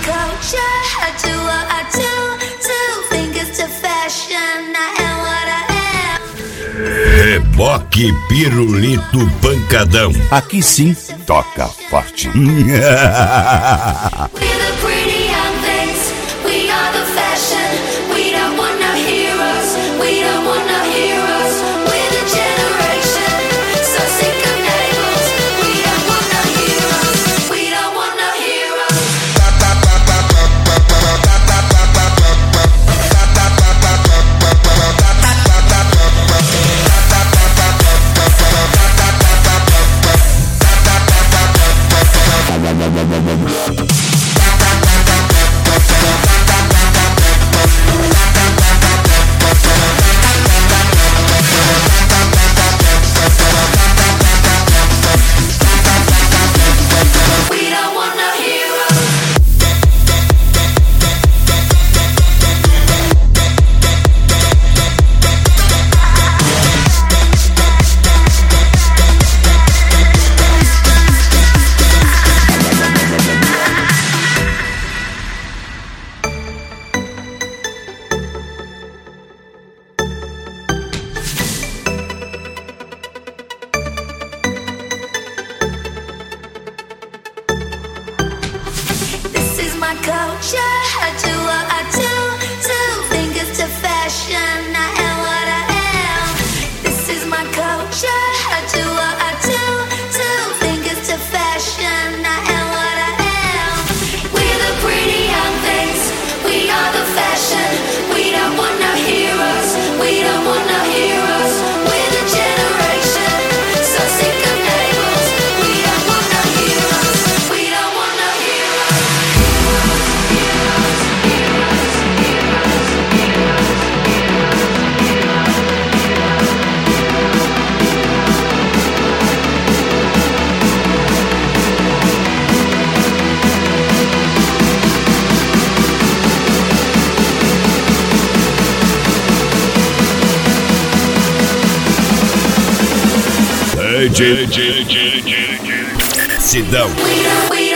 culture. I do what I do. Two fingers to fashion. I am what I am. Reboque Pirulito Pancadão. Aqui sim, toca forte. We're the pretty young things. We are the fashion. We don't want no heroes. We don't want no heroes. We're the generation. So sick of labels. We don't want no heroes. We don't want no heroes. We don't want no heroes. This is my culture. I do what I do. Two fingers to fashion. I am what I am. This is my culture. I do what I do. Two fingers to fashion. I am what I am. We're the pretty young things. We are the fashion. We don't want no heroes. We don't want no heroes. We're the generation. So sick of labels. We don't want no heroes. We don't want no heroes. Sidão. We